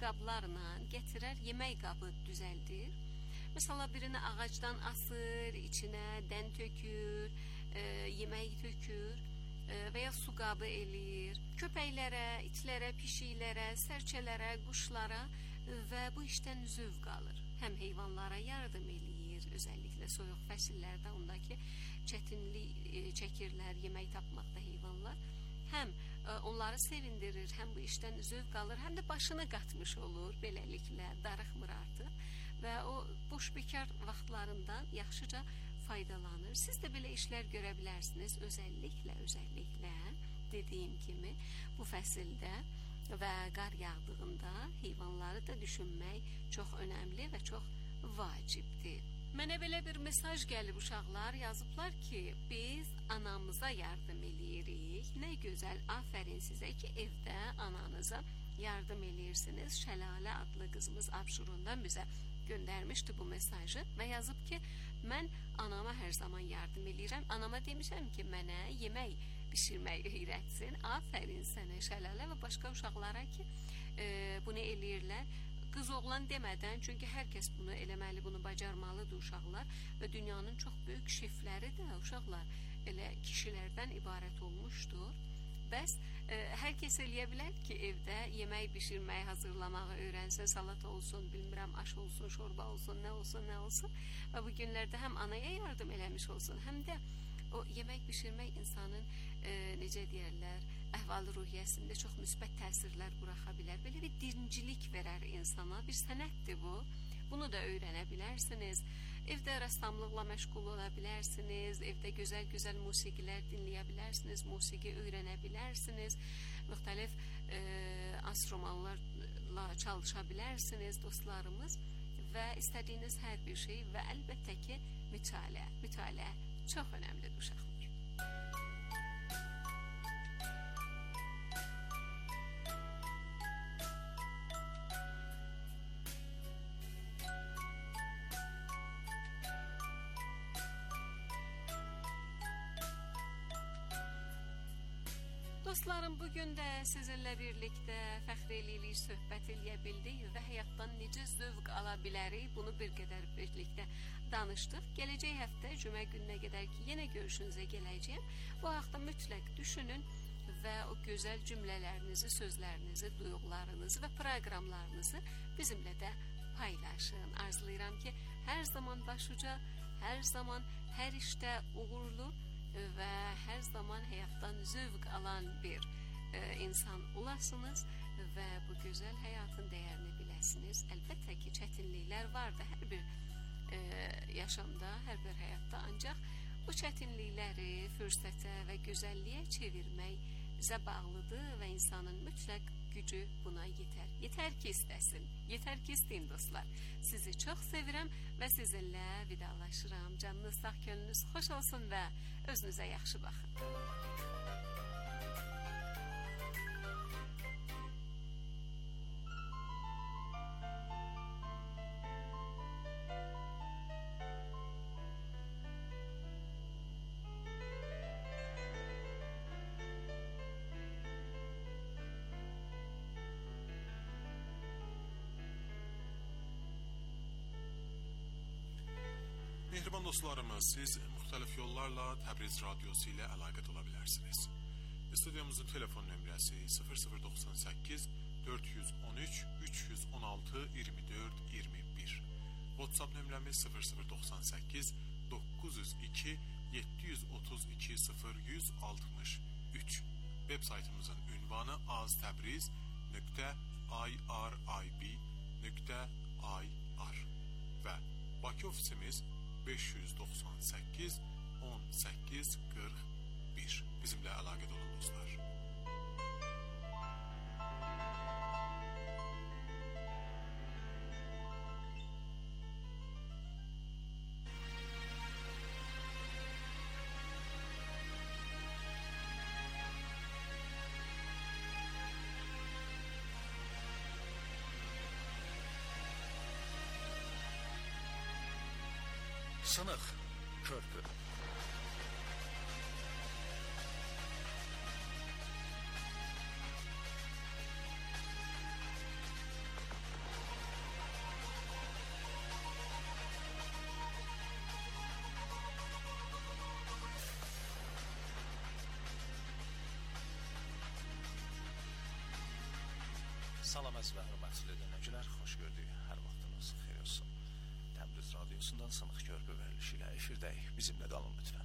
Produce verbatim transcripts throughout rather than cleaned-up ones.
qablarla gətirər, yemək qabı düzəldir. Mesela birini ağacdan asır, içinə dən tökür, e, yemək tökür e, və ya su qabı eləyir. Köpəklərə, itlərə, pişiklərə, sərçələrə, quşlara və bu işdən zövq alır. Həm heyvanlara yardım eləyir, özəlliklə soyuq fəsillərdə ondakı çətinlik e, çəkirlər yemək tapmaqda heyvanlar. Həm e, onları sevindirir, həm bu işdən zövq alır, həm də başını qatmış olur, beləliklə darıxmır artıq və o boş bekar vaxtlarından yaxşıca faydalanır. Siz də belə işlər görə bilərsiniz, özəlliklə, özəlliklə dediyim kimi bu fəsildə və qar yağdığında heyvanları da düşünmək çox önəmli və çox vacibdir. Mənə belə bir mesaj gəlib, uşaqlar yazıblar ki, biz anamıza yardım eləyirik. Nə gözəl, afərin sizə ki, evdə ananıza yardım eləyirsiniz. Şəlalə adlı qızımız Abşurundan bizə göndərmişdi bu mesajı və yazıb ki, mən anama hər zaman yardım eləyirəm. Anama demişəm ki, mənə yemək bişirmək öyrətsin. Afərin sənə Şəlalə və başqa uşaqlara ki, e, bunu eləyirlər. Qız oğlan demədən, çünki hər kəs bunu eləməli, bunu bacarmalıdır uşaqlar və dünyanın çox böyük şefləri də uşaqlar elə kişilərdən ibarət olmuşdur. Bəs e, hər kəs eləyə bilər ki, evdə yemək bişirməyi, hazırlamağı öyrənsə, salat olsun, bilmirəm, aş olsun, şorba olsun, nə olsun, nə olsun və bu günlərdə həm anaya yardım eləmiş olsun, həm də o yemək bişirmək insanın e, necə deyərlər, əhval-ruhiyyəsində çox müsbət təsirlər buraxa bilər. Belə bir dincilik verər insana, bir sənətdir bu. Bunu da öyrənə bilərsiniz. Evdə rəssamlıqla məşğul ola bilərsiniz. Evdə gözəl-gözəl musiqilər dinləyə bilərsiniz. Musiqi öyrənə bilərsiniz. Müxtəlif e, enstrümanlarla çalışa bilərsiniz dostlarımız və istədiyiniz hər bir şey və əlbəttə ki, mütaliə. Mütaliə çox önəmlidir uşaqlar. Dostlarım, bugün də sizinlə birlikdə fəxr eləyirik, söhbət eləyə bildik və həyatdan necə zövq ala bilərik, bunu bir qədər birlikdə danışdıq. Gələcək həftə cümə gününə qədər ki, yenə görüşünüzə gələcəyəm. Bu haqda mütləq düşünün və o gözəl cümlələrinizi, sözlərinizi, duyğularınızı və proqramlarınızı bizimlə də paylaşın. Arzulayıram ki, hər zaman başuca, hər zaman hər işdə uğurlu və hər zaman həyatdan zövq alan bir e, insan olasınız və bu gözəl həyatın dəyərini biləsiniz. Əlbəttə ki, çətinliklər vardır hər bir e, yaşamda, hər bir həyatda, ancaq bu çətinlikləri fürsətə və gözəlliyə çevirmək bizə bağlıdır və insanın mütləq gücü buna yetər. Yetər ki istəsin. Yetər ki istəyin dostlar. Sizi çox sevirəm və sizinlə vidalaşıram. Canınız sağ, könlünüz xoş olsun və özünüzə yaxşı baxın. Mehriban dostlarımız, siz müxtəlif yollarla Təbriz radiosu ilə əlaqət ola bilərsiniz. Studiyamızın telefon nömrəsi sıfır sıfır doxsan səkkiz dörd yüz on üç üç yüz on altı iyirmi dörd iyirmi bir. WhatsApp nömrəmiz sıfır sıfır doxsan səkkiz doqquz yüz iki yeddi yüz otuz iki sıfır yüz altmış üç. Web saytımızın ünvanı aztebriz nöqtə irib nöqtə ir və Bakı ofisimiz beş yüz doxsan səkkiz on səkkiz qırx bir. Bizimlə əlaqədə olun dostlar. Sınıq körpü. Salam əziz və hörmətli dinləyicilər, xoş gördük. Hər vaxtınız xeyir olsun. Təbriz radiosundan Sınıq Körpü verilişi ilə efirdəyik. Bizimlə qalın lütfən.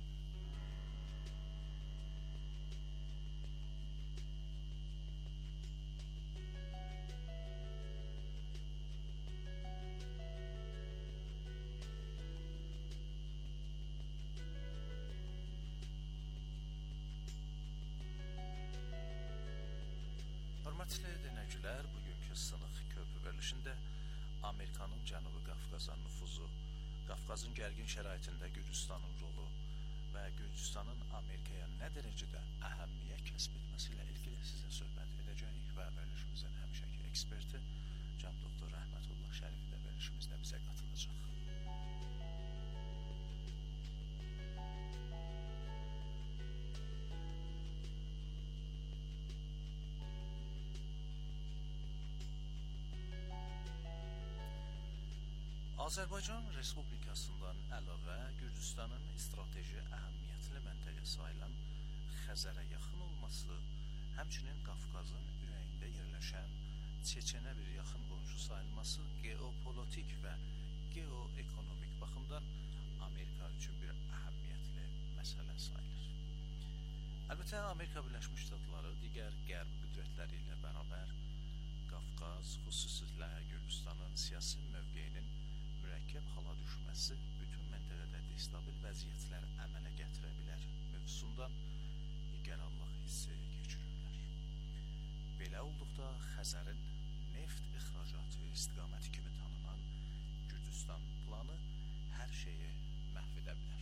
Hörmətli dinləyicilər, bugünkü Sınıq Körpü verilişində Amerikanın Cənubi Qafqaza nüfuzu, Qafqazın gərgin şəraitində Gürcüstanın rolu və Gürcüstanın Amerikaya nə dərəcədə əhəmiyyət kəsb etməsi ilə ilgili sizə söhbət edəcəyik və verilişimizin həmişəki eksperti Cənab Doktor Rəhmətullah Şərifi də verilişimizdə bizə qatılacaq. Azərbaycan Respublikasından əlavə Gürcüstanın strateji əhəmiyyətli məntəqə sayılan Xəzərə yaxın olması, həmçinin Qafqazın ürəyində yerləşən Çeçenə bir yaxın qonşu sayılması geopolitik və geoekonomik baxımdan Amerika üçün bir əhəmiyyətli məsələ sayılır. Əlbəttə, Amerika Birləşmiş Ştatları digər qərb qüdrətləri ilə bərabər Qafqaz, xüsusilə Gürcüstanın siyasi mövqeyinin mürəkkəb hala düşməsi bütün məntəqədə destabil vəziyyətlər əmələ gətirə bilər mövzusundan nigaranlıq hissi keçirirlər. Belə olduqda Xəzərin neft ixracatı istiqaməti kimi tanınan Gürcüstan planı hər şeyi məhv edə bilər.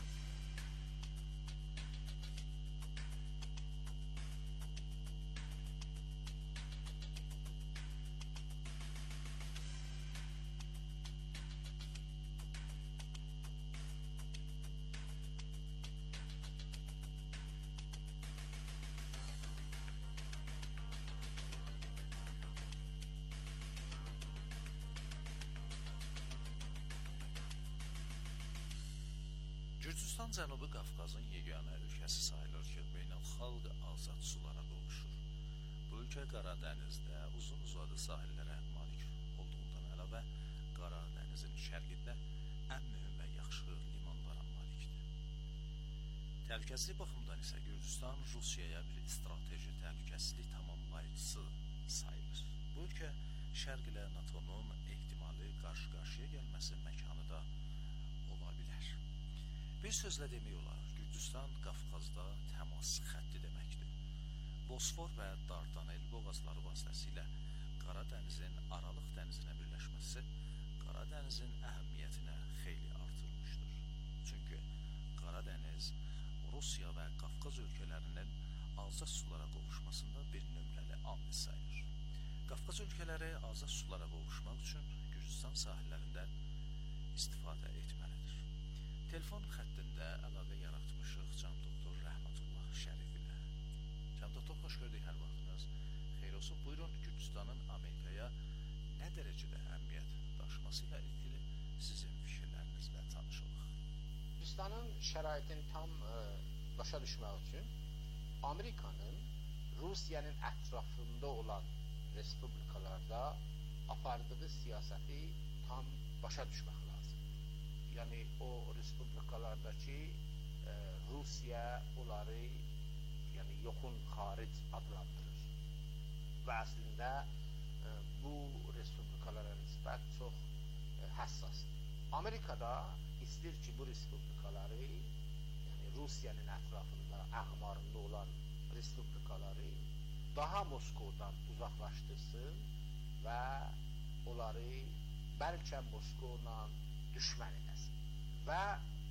Gürcüstan Cənubi Qafqazın yeganə ölkəsi sayılır ki, beynəlxalq azad sulara qovuşur. Bu ölkə Qara dənizdə uzun uzadı sahillərə malik olduğundan əlavə Qara dənizin şərqində ən mühüm və yaxşı limanlara malikdir. Təhlükəsizlik baxımından isə Gürcüstan Rusiyaya bir strateji təhlükəsizlik tamamlayıcısı sayılır. Bu ölkə şərq ilə NATO'nun ehtimali qarşı-qarşıya gəlməsi məkanı da ola bilər. Bir sözlə demək olar, Gürcüstan Qafqazda təmas xətti deməkdir. Bosfor və Dardanel boğazları vasitəsilə Qara dənizin Aralıq dənizinə birləşməsi Qara dənizin əhəmiyyətinə xeyli artırmışdır. Çünki Qara dəniz Rusiya və Qafqaz ölkələrinin azad sulara qovuşmasında bir nömrəli amil sayılır. Qafqaz ölkələri azad sulara qovuşmaq üçün Gürcüstan sahillərindən istifadə etməlidir. Telefon xəttində əlavə yaratmışıq Cənab Doktor Rəhmətullah Şərif ilə. Cənab Doktor, xoş gördük, hər vaxtınız xeyir olsun. Buyurun, Gürcüstanın Amerikaya nə dərəcədə əhəmiyyət daşıması ilə ilgili sizin fikirlərinizlə tanışılıq. Gürcüstanın şəraitini tam e, başa düşmək üçün Amerikanın Rusiyanın ətrafında olan respublikalarda apardığı siyasəti tam başa düşmək lazım. Yəni o respublikalardakı e, Rusiya onları yəni yoxun xaric adlandırır. Və əslində e, bu respublikalara nisbət çox e, həssasdır. Amerikada istəyir ki, bu respublikaları, yəni Rusiyanın ətrafında, əğmarında olan respublikaları daha Moskovdan uzaqlaşdırsın və onları bəlkə Moskovla düşmən edəsin. Və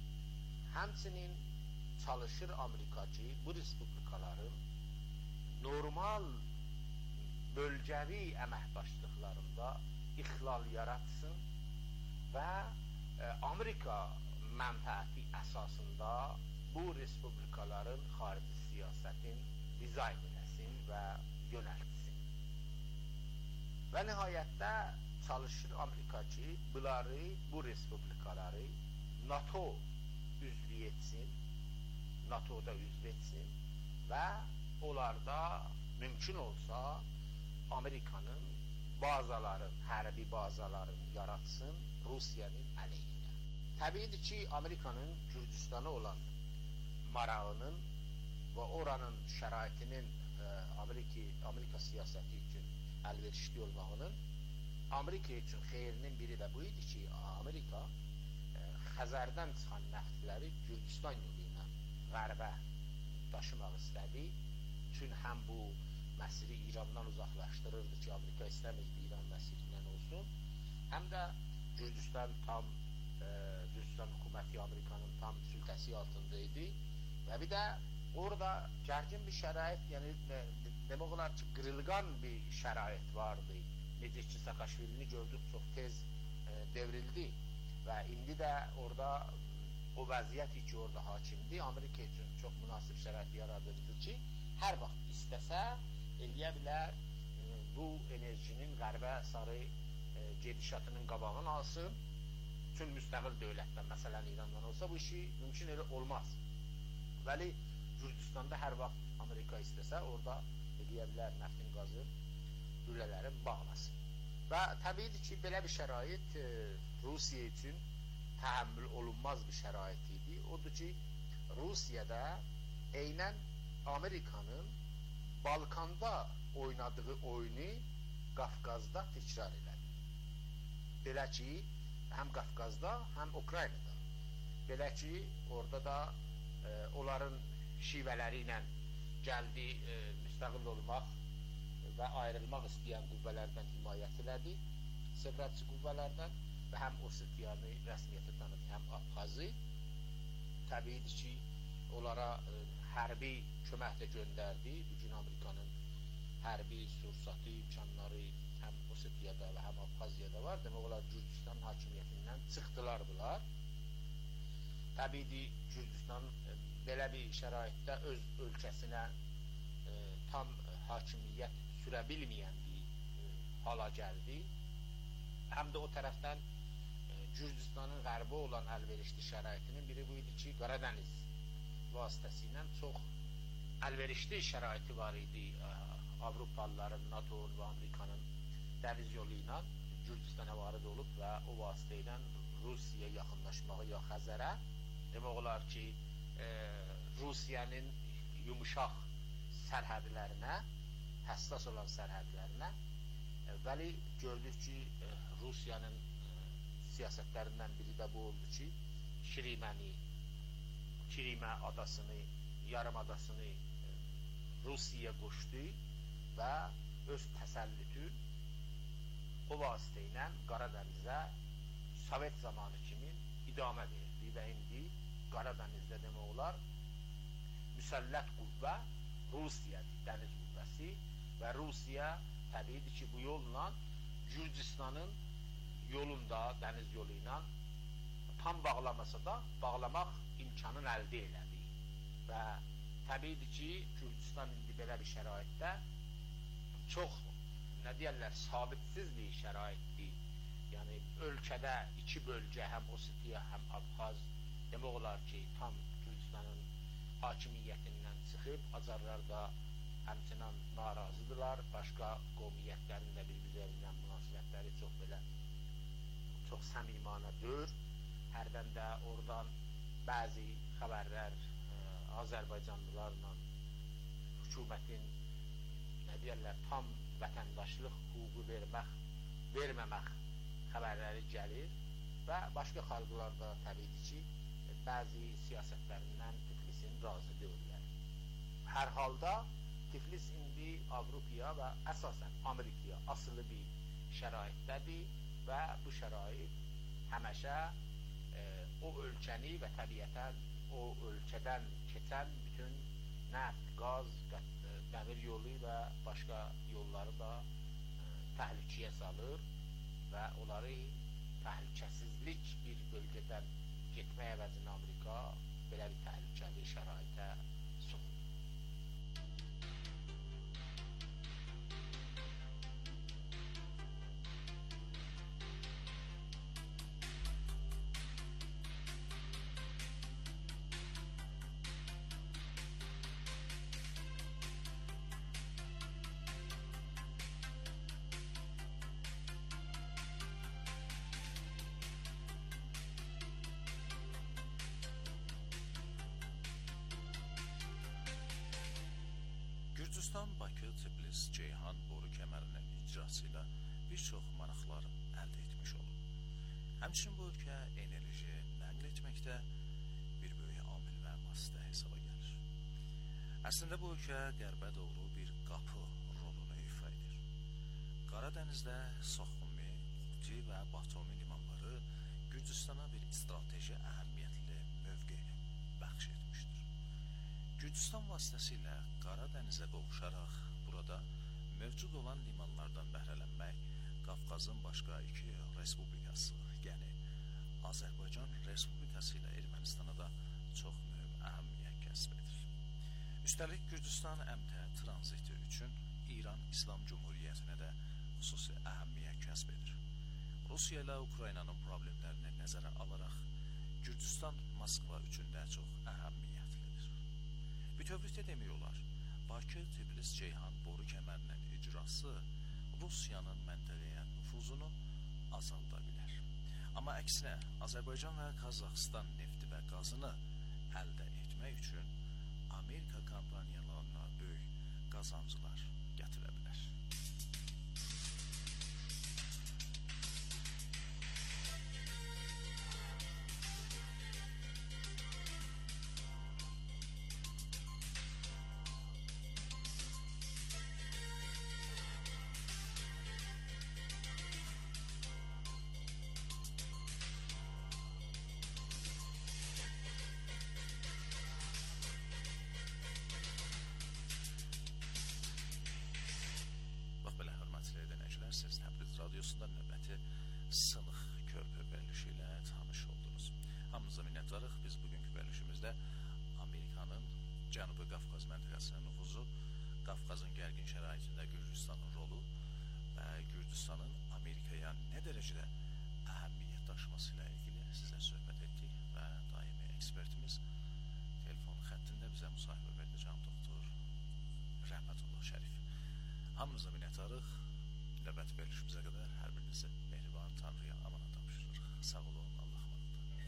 həmçinin çalışır Amerika ki, bu respublikaların normal bölgəvi əməkdaşlıqlarında ixlal yaratsın və e, Amerika mənfəəti əsasında bu respublikaların xarici siyasətin dizayn edəsin və yönəltsin. Və nihayətdə çalışır Amerika ki, bunları, bu respublikaları NATO üzvü etsin, NATO'da üzv etsin və onlarda mümkün olsa Amerikanın bazaların, hərbi bazaların yaratsın Rusiyanın əleyhinə. Təbiidir ki, Amerikanın Gürcüstana olan marağının və oranın şəraitinin e, Amerika, Amerika siyasəti üçün əlverişli olmağının Amerika üçün xeyrinin biri də bu idi ki, Amerika e, Xəzərdən çıxan nəftləri Gürcüstan yolu ilə qərbə daşımaq istədi. Çünki həm bu Məsiri İrandan uzaqlaşdırırdı ki, Amerika istəmirdi İran Məsirindən olsun. Həm də Gürcüstan tam e, Gürcüstan hökuməti Amerikanın tam sültəsi altındaydı. Və bir də orada gərgin bir şərait, yəni demək olar ki, qırılgan bir şərait vardı. Necə ki, Saakashvilini gördük, çox tez e, devrildi. Və indi də orada o vəziyyət ki, orada hakimdir, Amerika üçün çox münasib şərait yaradırdı ki, hər vaxt istəsə, eləyə bilər e, bu enerjinin qərbə sarı e, gedişatının qabağını alsın. Üçün müstəqil dövlətdən, məsələn İrandan olsa, bu işi mümkün elə olmaz. Bəli, Gürcüstanda hər vaxt Amerika istəsə, orada eləyə bilər nəftin qazı lülələrin bağlasın. Və təbiidir ki, belə bir şərait e, Rusiya üçün təhəmmül olunmaz bir şərait idi. Odur ki, Rusiyada eynən Amerikanın Balkanda oynadığı oyunu Qafqazda təkrar elədi. Belə ki, həm Qafqazda, həm Ukraynada. Belə ki, orada da e, onların şivələri ilə gəldi e, müstəqil olmaq və ayrılmaq istəyən qüvvələrdən himayət elədi, separatçı qüvvələrdən və həm Osetiyanı rəsmiyyətə tanıdı, həm Abxazı. Təbiidir ki, onlara e, hərbi kömək də göndərdi. Bugün Amerikanın hərbi sursatı, imkanları həm Osetiyada və həm Abxaziyada var. Demək olar, Gürcüstan hakimiyyətindən çıxdılar bunlar. Təbiidir, Gürcüstan e, belə bir şəraitdə öz ölkəsinə e, tam hakimiyyət sürə bilməyən bir e, hala gəldi. Həm də o tərəfdən e, Gürcüstanın qərbi olan əlverişli şəraitinin biri bu idi ki, Qaradəniz vasitəsilə çox əlverişli şəraiti var idi e, Avropalıların, NATO'nun və Amerikanın dəniz yolu ilə Gürcüstana varid olub və o vasitə ilə Rusiyaya yaxınlaşmağı ya Xəzərə, demək olar ki, e, Rusiyanın yumuşaq sərhədlərinə, həssas olan sərhədlərinə. Bəli, gördük ki, Rusiyanın siyasətlərindən biri də bu oldu ki, Kiriməni, Kirimə adasını, yarımadasını Rusiyaya qoşdu və öz təsəllütü o vasitə ilə Qaradənizə Sovet zamanı kimi idamə verdi və indi Qaradənizdə demək olar müsəllət qüvvə Rusiyadır, dəniz qüvvəsi və Rusiya təbiidir ki, bu yolla Gürcüstanın yolunda, dəniz yolu ilə tam bağlamasa da bağlamaq imkanını əldə elədi. Və təbiidir ki, Gürcüstan indi belə bir şəraitdə çox, nə deyərlər, sabitsiz bir şəraitdir. Yəni, ölkədə iki bölgə, həm Osetiya, həm Abxaz, demək olar ki, tam Gürcüstanın hakimiyyətindən çıxıb, Azərlər də həmçinin narazıdırlar, başqa qovmiyyətlərin də bir üzərindən münasibətləri çox belə, çox səmimanə deyil. Hərdən də oradan bəzi xəbərlər ə, Azərbaycanlılarla hökumətin, nə deyərlər, tam vətəndaşlıq hüququ vermək, verməmək xəbərləri gəlir və başqa xalqlarda təbiidir ki, bəzi siyasətlərindən Tiflisin razı deyirlər. Hər halda Tiflis indi Avropaya və əsasən Amerikaya asılı bir şəraitdədir və bu şərait həməşə e, o ölkəni və təbiətən o ölkədən keçən bütün nəft, qaz, dəmir yolu və başqa yolları da e, təhlükəyə salır və onları təhlükəsizlik bir bölgədən getmək əvəzinə Amerika belə bir təhlükəli şəraitə soxur. Bakı, Tiflis, Ceyhan boru kəmərinin icrası ilə bir çox maraqlar əldə etmiş olub. Həmçinin bu ölkə enerji nəql etməkdə bir böyük amil və vasitə hesaba gəlir. Əslində bu ölkə qərbə doğru bir qapı rolunu ifa edir. Qaradənizdə Saxumi, Quti və Batomi limanları Gürcüstana bir strateji əhəmiyyətli mövqe bəxş etmişdir. Gürcüstan vasitəsilə Qaradənizə qovuşaraq burada mövcud olan limanlardan bəhrələnmək Qafqazın başqa iki respublikası, yəni Azərbaycan Respublikası ilə Ermənistana da çox mühüm əhəmiyyət kəsb edir. Üstəlik Gürcüstan M T tranziti üçün İran İslam Cumhuriyyətinə də xüsusi əhəmiyyət kəsb edir. Rusiya ilə Ukraynanın problemlərini nəzərə alaraq Gürcüstan Moskva üçün də çox əhəmiyyətlidir. Bütövlükdə demək olar, Bakı, Tiflis, Ceyhan boru kəmərinin icrası Rusiyanın məntəqəyə nüfuzunu azalda bilər. Amma əksinə Azərbaycan və Qazaxıstan nefti və qazını əldə etmək üçün Amerika kompaniyalarına böyük qazancılar gətirə bilər. Siz Təbriz Radiyosunda növbəti Sınıq körpü verilişi ilə tanış oldunuz. Hamınıza minnətdarıq. Biz bugünkü verilişimizdə Amerikanın Cənubi Qafqaz məntəqəsinə nüfuzu, Qafqazın gərgin şəraitində Gürcüstanın rolu və Gürcüstanın Amerikaya nə dərəcədə əhəmiyyət daşıması ilə ilgili sizə söhbət etdik və daimi ekspertimiz telefon xəttində bizə müsahibə verdi cənab doktor Rəhmətullah Şərif. Hamınıza minnətdarıq. Növbəti verilişimizə qədər hər birinizi mehriban Tanrıya amana tapşırırıq. Sağ olun, Allah emanet.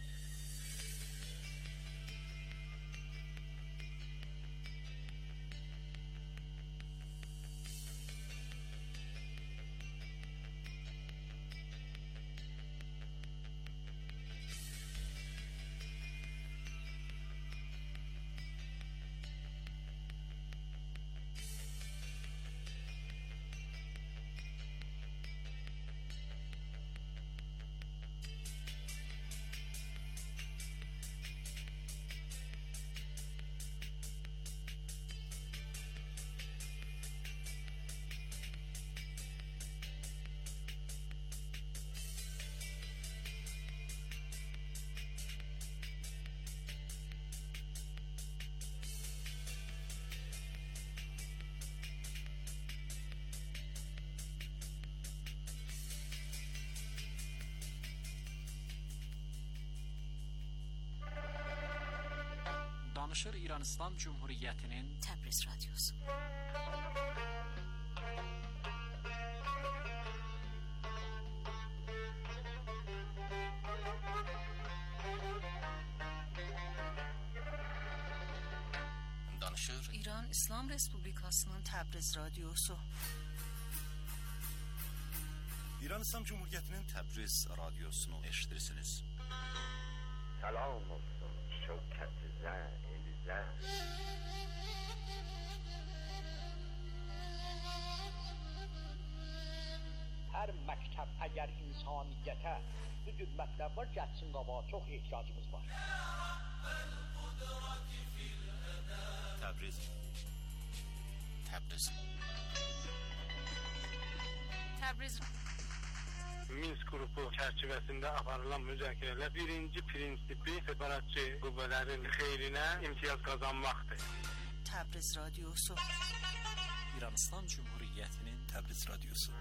Danışır İran İslam Cumhuriyyətinin Təbriz Radyosu. Danışır İran İslam Respublikasının Təbriz Radyosu. İran İslam Cumhuriyyətinin Təbriz Radiosunu eşitirsiniz. Salam olsun şövkətizə, elizə. Hər məktəb əgər insaniyyətə bu cür mətləblər gəlsin qabağa, çox ehtiyacımız var. Təbriz. Təbriz. Təbriz Minsk qrupu çərçivəsində aparılan müzakirələr birinci prinsipi separatçı qüvvələrin xeyrinə imtiyaz qazanmaqdır. Təbriz Radyosu. İran İslam Cumhuriyyətinin Təbriz Radyosu.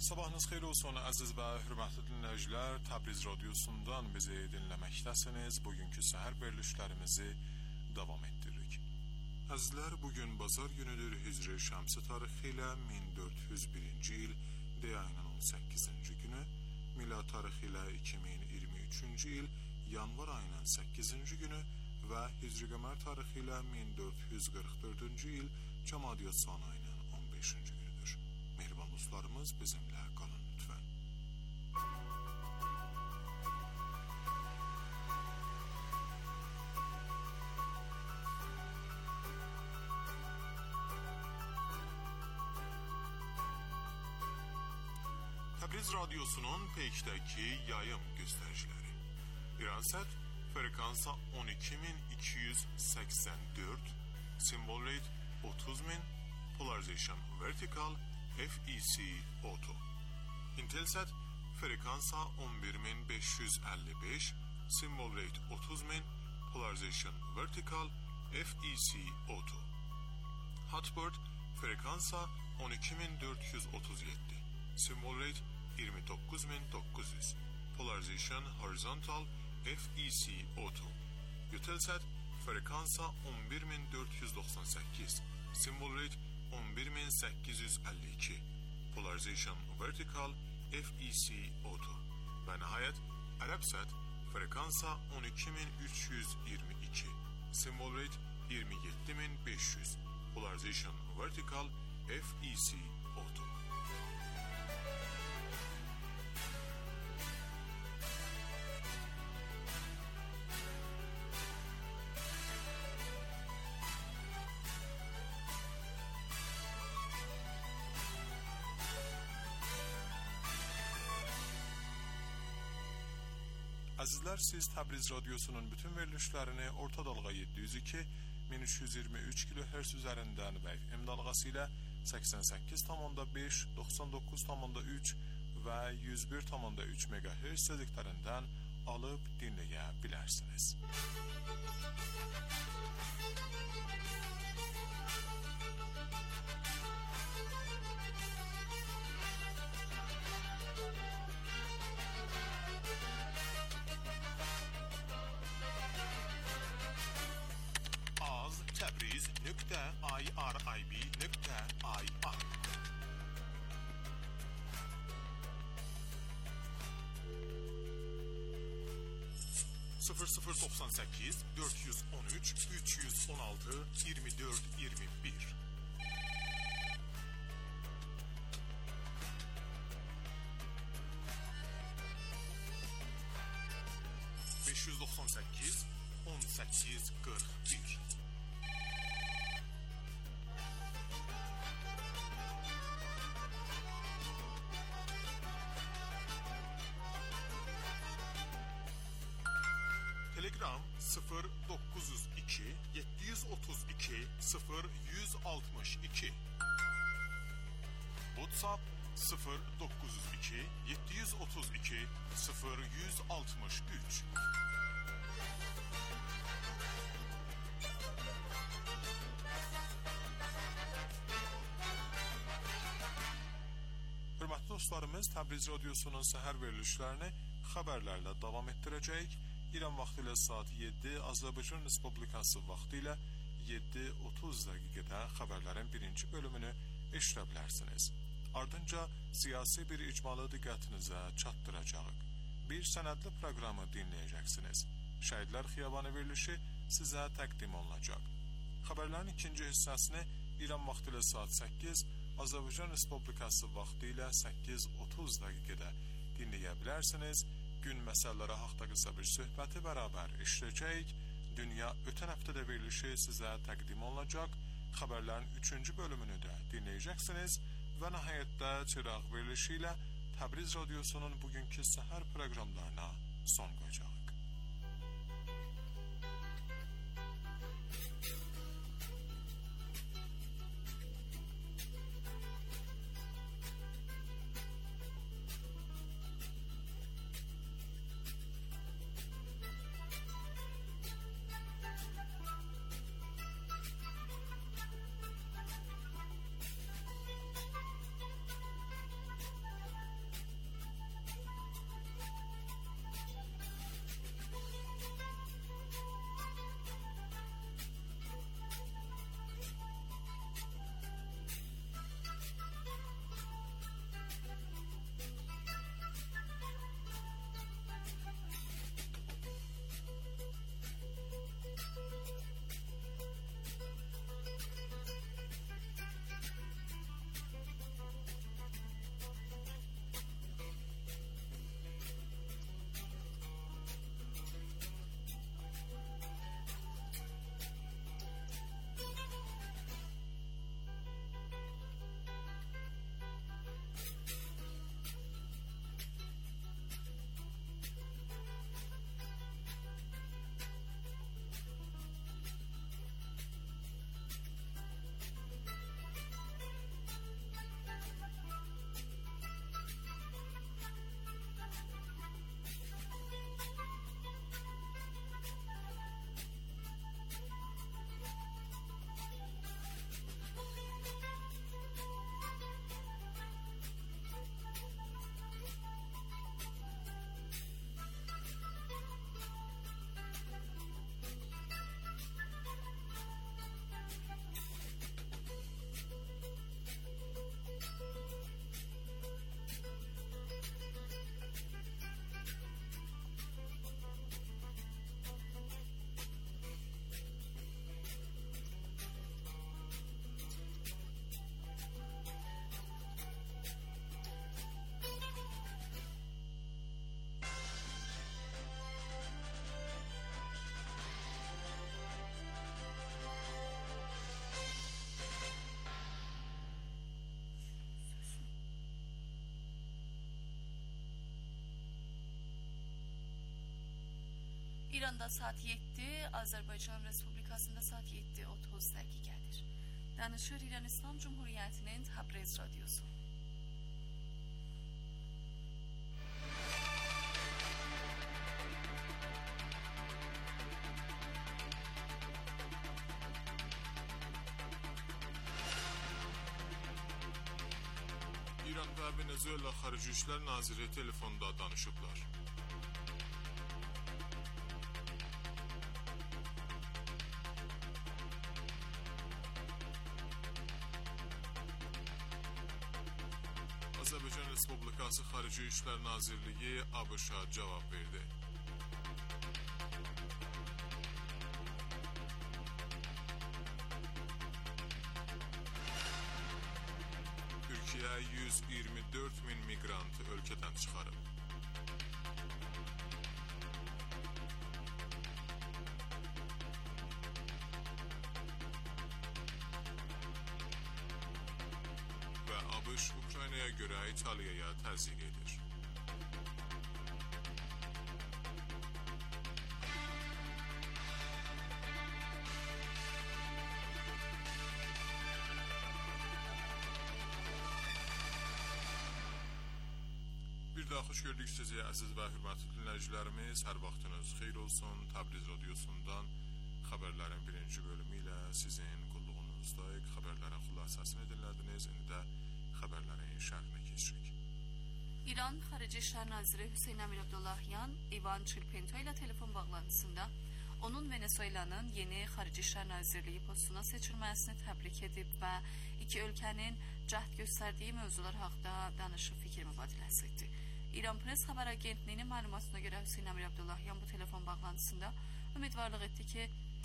Sabahınız xeyir olsun əziz və hörmətli dinləyicilər. Təbriz radiosundan bizi dinləməkdəsiniz. Bugünkü səhər verilişlərimizi davam etdiririk. Əzizlər, bugün bazar günüdür. Hicri şəmsi tarixi ilə min dörd yüz birinci il D ayının on səkkizinci günü, milad tarixi ilə iki min iyirmi üçüncü il yanvar ayının səkkizinci günü və Hicri qəmər tarixi ilə min dörd yüz qırx dördüncü il Cəmadiyyə son ayının on beşinci günüdür. Mehriban dostlarımız, bizimlə qalın lütfən. Təbriz radyosunun peykdəki yayım göstəriciləri. İrasət frekansa on iki min iki yüz səksən dörd, symbol rate otuz min, polarization vertical, F E C auto. Intelsat frekansa on bir min beş yüz əlli beş, symbol rate otuz min, polarization vertical, F E C auto. Hotbird frekansa on iki min dörd yüz otuz yeddi, symbol rate iyirmi dokuz min dokuz yüz, polarization horizontal, F E C auto. Eutelsat frekansa on bir min dörd yüz doxsan səkkiz, symbol rate on bir min səkkiz yüz əlli iki, polarization vertical, F E C auto. Və nəhayət Ərəbsat frekansa on iki min üç yüz iyirmi iki, symbol rate iyirmi yeddi min beş yüz, polarization vertical, F E C auto. Əzizlər, siz Təbriz radiosunun bütün verilişlərini orta dalğa yeddi yüz iki, min üç yüz iyirmi üç kilohertz üzərindən və F M dalğası ilə səksən səkkiz tam beş, doxsan doqquz tam üç və yüz bir tam üç megahertz tezliklərindən alıb dinləyə bilərsiniz. Təbriz nöqtə I R I B nöqtə I R sıfır sıfır doxsan səkkiz dörd yüz on üç üç yüz on altı iyirmi dörd iyirmi bir beş yüz doxsan səkkiz on səkkiz qırx bir Telegram sıfır dokuz yüz iki yeddi yüz otuz iki sıfır yüz altmış iki, WhatsApp sıfır dokuz yüz iki yeddi yüz otuz iki sıfır yüz altmış üç. Hörmətli dostlarımız, Təbriz radiosunun səhər verilişlərini xəbərlərlə davam etdirəcəyik. İran vaxtı ilə saat yeddi, Azərbaycan Respublikası vaxtı ilə yeddi otuz dəqiqədə xəbərlərin birinci bölümünü eşidə bilərsiniz. Ardınca siyasi bir icmalı diqqətinizə çatdıracağıq. Bir sənədli proqramı dinləyəcəksiniz. Şəhidlər Xiyabanı verilişi sizə təqdim olunacaq. Xəbərlərin ikinci hissəsini İran vaxtı ilə saat səkkiz, Azərbaycan Respublikası vaxtı ilə səkkiz otuz dəqiqədə dinləyə bilərsiniz. Gün məsələləri haqda qısa bir söhbəti bərabər işləyəcəyik. Dünya ötən həftədə verilişi sizə təqdim olunacaq. Xəbərlərin üçüncü bölümünü də dinləyəcəksiniz və nəhayətdə çıraq verilişi ilə Təbriz radiosunun bugünkü səhər proqramlarına son qoyacaq. İranda saat yedi, Azərbaycan Respublikasında saat yedi otuz dəqiqədir. Danışır İran İslam Cumhuriyyətinin Təbriz Radyosu. İran və Venezuela Xarici İşlər Naziri telefonda danışıblar. Azərbaycan Respublikası Xarici İşlər Nazirliyi ABŞ-a cavab verdi. Türkiyə yüz iyirmi dörd min miqrantı ölkədən çıxarıb. Və ABŞ Ukraynaya görə İtaliyaya təzyiq edir. Bir daha xoş gördük sizi əziz və hörmətli dinləyicilərimiz. Hər vaxtınız xeyir olsun. Təbriz Radyosundan xəbərlərin birinci bölümü ilə sizin qulluğunuzdayıq. Xəbərlərin xülasəsini dinlədiniz. İndi də xəbərlərin şərhinə keçirik. İran Xarici İşlər Naziri Hüseyn Əmir Abdullahyan İvan Çilpento ilə telefon bağlantısında onun Venezuela'nın yeni Xarici İşlər Nazirliyi postuna seçilməsini təbrik edib və iki ölkənin cəhd göstərdiyi mövzular haqqında danışıb fikir mübadiləsi etdi. İran Press xəbər agentliyinin məlumatına görə Hüseyn Əmir Abdullahyan bu telefon bağlantısında ümidvarlıq etdi ki,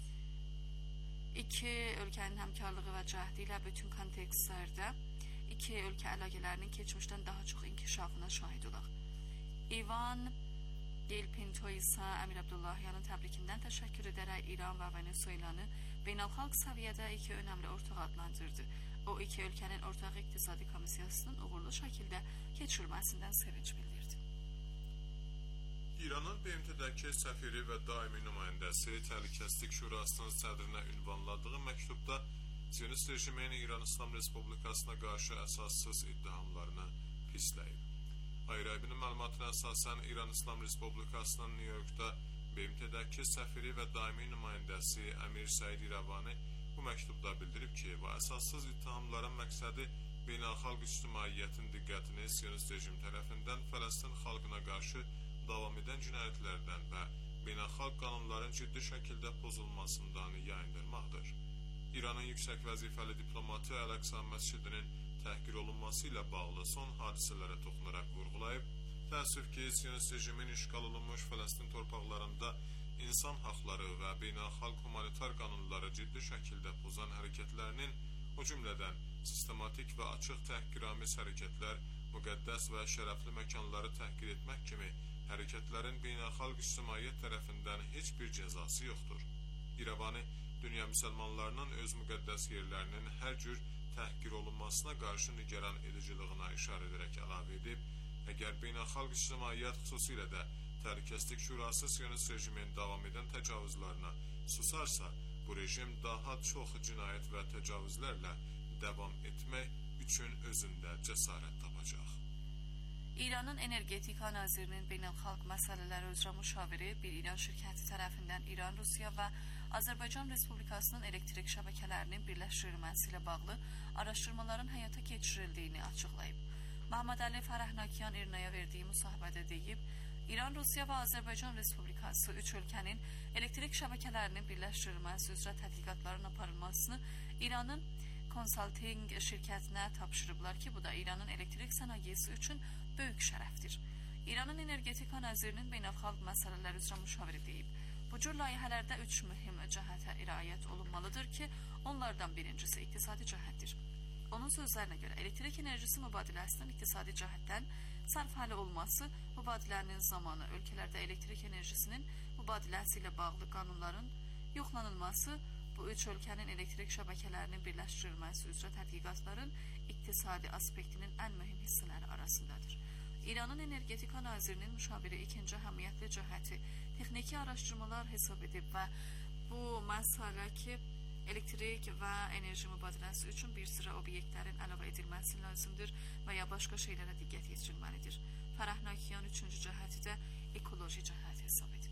iki ölkənin həmkarlığı və cəhdi ilə bütün kontekstlərdə iki ölkə əlaqələrinin keçmişdən daha çox inkişafına şahid olaq. İvan Çilpento isə Əmir Abdullahyanın təbrikindən təşəkkür edərək İran və Venezuelanı beynəlxalq səviyyədə iki önəmli ortaq adlandırdı. O iki ölkənin ortaq iqtisadi komissiyasının uğurlu şəkildə keçirilməsindən sevinç bildirdi. İranın B M T-dəki səfiri və daimi nümayəndəsi Təhlükəsizlik Şurasının sədrinə ünvanladığı məktubda Zionist rejimin İran İslam Respublikasına qarşı əsassız iddiamlarını pisləyib. Ayrı-ayrının məlumatına əsasən İran İslam Respublikasının New Yorkda B M T-dəki səfiri və daimi nümayəndəsi Əmir Səid İrəvani bu məktubda bildirib ki, bu əsassız ittihamların məqsədi beynəlxalq ictimaiyyətin diqqətini Zionist rejim tərəfindən Fələstin xalqına qarşı davam edən cinayətlərdən və beynəlxalq qanunların ciddi şəkildə pozulmasından yayındırmaqdır. İranın yüksək vəzifəli diplomatı Əl-Əqsa məscidinin təhqir olunması ilə bağlı son hadisələrə toxunaraq vurğulayıb, təəssüf ki, Zionist rejimin işğal olunmuş Fələstin torpaqlarında insan haqları və beynəlxalq humanitar qanunları ciddi şəkildə pozan hərəkətlərinin, o cümlədən sistematik və açıq təhqiramiz hərəkətlər, müqəddəs və şərəfli məkanları təhqir etmək kimi hərəkətlərin beynəlxalq ictimaiyyət tərəfindən heç bir cəzası yoxdur. İrəvani, dünya müsəlmanlarının öz müqəddəs yerlərinin hər cür təhqir olunmasına qarşı nigaran ediciliyinə işarə edərək əlavə edib, əgər beynəlxalq ictimaiyyət xüsusilə də Təhlükəsizlik Şurası Zionist rejimin davam edən təcavüzlərine susarsa, bu rejim daha çox cinayət və təcavüzlərlə davam etmək üçün özündə cəsarət tapacaq. İranın Energetika Nazirinin beynəlxalq məsələlər üzrə müşaviri bir İran şirkəti tərəfindən İran, Rusiya və Azərbaycan Respublikasının elektrik şəbəkələrinin birləşdirilməsi ilə bağlı araşdırmaların həyata keçirildiyini açıqlayıb. Məhəmməd Əli Fərəhnakyan İrnaya verdiyi müsahibədə deyib, İran, Rusiya və Azərbaycan Respublikası üç ölkənin elektrik şəbəkələrinin birləşdirilməsi üzrə tədqiqatların aparılmasını İranın Consulting şirkətinə tapşırıblar ki, bu da İranın elektrik sənayesi üçün böyük şərəfdir. İranın Energetika Nazirinin beynəlxalq məsələlər üzrə müşaviri deyib, bu cür layihələrdə üç mühüm cəhətə riayət olunmalıdır ki, onlardan birincisi iqtisadi cəhətdir. Onun sözlərinə görə elektrik enerjisi mübadiləsinin iqtisadi cəhətdən sərfəli olması, mübadilənin zamanı ölkələrdə elektrik enerjisinin mübadiləsi ilə bağlı qanunların yoxlanılması, bu üç ölkənin elektrik şəbəkələrinin birləşdirilməsi üzrə tədqiqatların iqtisadi aspektinin ən mühüm hissələri arasındadır. İranın Energetika Nazirinin müşaviri ikinci əhəmiyyətli cəhəti texniki araşdırmalar hesab edib və bu məsələ ki, elektrik və enerji mübadiləsi üçün bir sıra obyektlərin əlavə edilməsi lazımdır və ya başqa şeylərə diqqət yetirilməlidir. Fərəhnakyan üçüncü cəhəti də ekoloji cəhət hesab edib.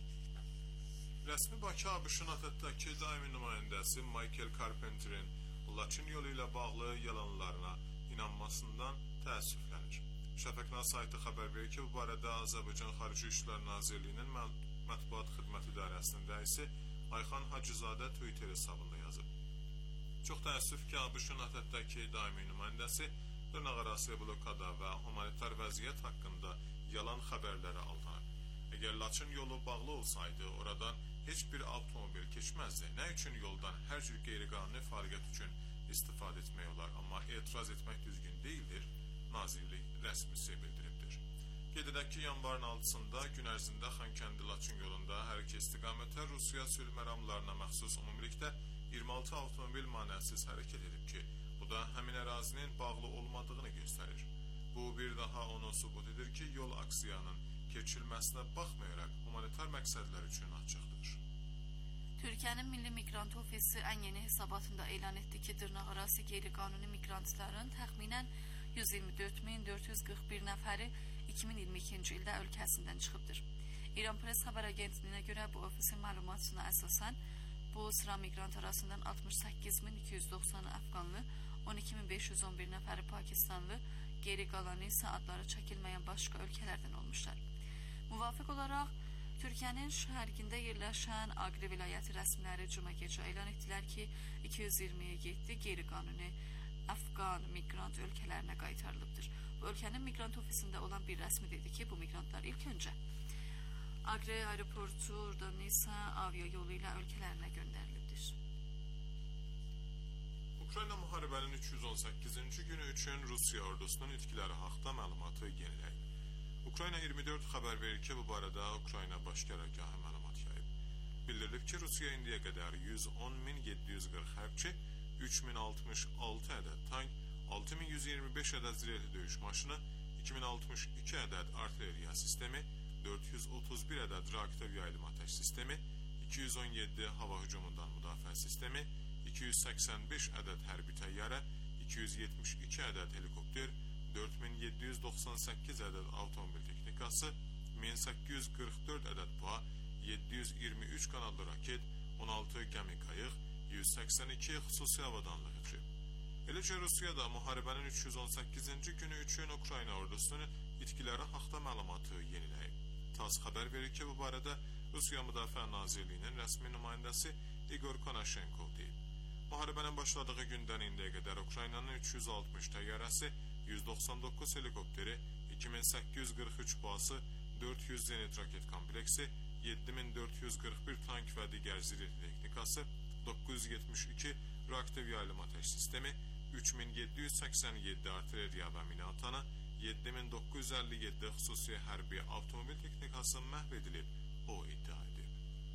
Rəsmi Bakı ABŞ-ın ATƏT-dəki daimi nümayəndəsi Michael Carpenter'in Laçın yolu ilə bağlı yalanlarına inanmasından təəssüflənir. Şəfəqna saytı xəbər verir ki, bu barədə Azərbaycan Xarici İşlər Nazirliyinin Mətbuat Xidmət İdarəsinin rəisi Ayxan Hacızadə Twitter hesabında yazıb. Çox təəssüf ki, ABŞ-ın ATƏT-dəki daimi nümayəndəsi dırnaqarası blokada və humanitar vəziyyət haqqında yalan xəbərlərə aldanır. Əgər Laçın yolu bağlı olsaydı, oradan heç bir avtomobil keçməzdi. Nə üçün yoldan hər cür qeyri-qanuni fəaliyyət üçün istifadə etmək olar, amma etiraz etmək düzgün deyildir, Nazirlik rəsmisi bildiribdir. Qeyd edək ki, yanvarın altısında gün ərzində Xankəndi-Laçın yolunda hər iki istiqamətə Rusiya sülh məramlarına məxsus ümumilikdə iyirmi altı avtomobil manəsiz hərəkət edib ki, bu da həmin ərazinin bağlı olmadığını göstərir. Bu bir daha onu sübut edir ki, yol aksiyanın keçilməsinə baxmayaraq humanitar məqsədlər üçün açıqdır. Türkiyənin Milli Miqrant Ofisi ən yeni hesabatında elan etdi ki, dırnaqarası qeyri-qanuni miqrantların təxminən yüz iyirmi dörd min dörd yüz qırx bir nəfəri iki min iyirmi ikinci ildə ölkəsindən çıxıbdır. İran Press xəbər agentliyinə görə bu ofisin məlumatına əsasən bu sıra miqrant arasından altmış səkkiz min iki yüz doxsanı əfqanlı, on iki min beş yüz on bir nəfəri Pakistanlı, geri qalanı isə adları çəkilməyən başqa ölkələrdən olmuşlar. Müvafiq olaraq, Türkiyənin şərqində yerləşən Aqri vilayəti rəsmiləri cümə gecə elan etdilər ki, iki yüz iyirmi yeddi qeyri-qanuni Əfqan miqrant ölkələrinə qaytarılıbdır. Bu ölkənin miqrant ofisində olan bir rəsmi dedi ki, bu miqrantlar ilk öncə Aqri aeroportu, oradan isə avia yolu ilə ölkələrinə göndərilibdir. Ukrayna müharibənin üç yüz on səkkizinci günü üçün Rusiya ordusunun itkiləri haqda məlumatı yeniləyib. Ukrayna iyirmi dörd xəbər verir ki, bu barədə Ukrayna baş qərargahı məlumat yayıb. Bildirilib ki, Rusiya indiyə qədər yüz on min yeddi yüz qırx hərbçi, üç min altmış altı ədəd tank, altı min yüz iyirmi beş ədəd zirehli döyüş maşını, iki min altmış iki ədəd artilleriya sistemi, dörd yüz otuz bir ədəd reaktiv yaylım ateş sistemi, iki yüz on yeddi hava hücumundan müdafiə sistemi, iki yüz səksən beş ədəd hərbi təyyarə, iki yüz yetmiş iki ədəd helikopter, dörd min yeddi yüz doxsan səkkiz ədəd avtomobil texnikası, min səkkiz yüz qırx dörd ədəd PUA, yeddi yüz iyirmi üç kanallı raket, on altı gəmi qayıq, yüz səksən iki xüsusi avadanlıq içib. Eləcə Rusiya da müharibənin üç yüz on səkkizinci günü üçün Ukrayna ordusunun itkiləri haqda məlumatı yeniləyib. TASS xəbər verir ki, bu barədə Rusiya Müdafiə Nazirliyinin rəsmi nümayəndəsi Igor Konashenkov deyib. Müharibənin başladığı gündən indiyə qədər Ukraynanın üç yüz altmış təyyarəsi, yüz doxsan doqquz helikopteri, iki min səkkiz yüz qırx üç PUA-sı, dörd yüz zenit raket kompleksi, yeddi min dörd yüz qırx bir tank və digər zirehli texnikası, doqquz yüz yetmiş iki reaktiv yaylım ateş sistemi, üç min yeddi yüz səksən yeddi artilleriya və minatanı, yeddi min doqquz yüz əlli yeddi xüsusi hərbi avtomobil texnikası məhv edilib, o iddia edib.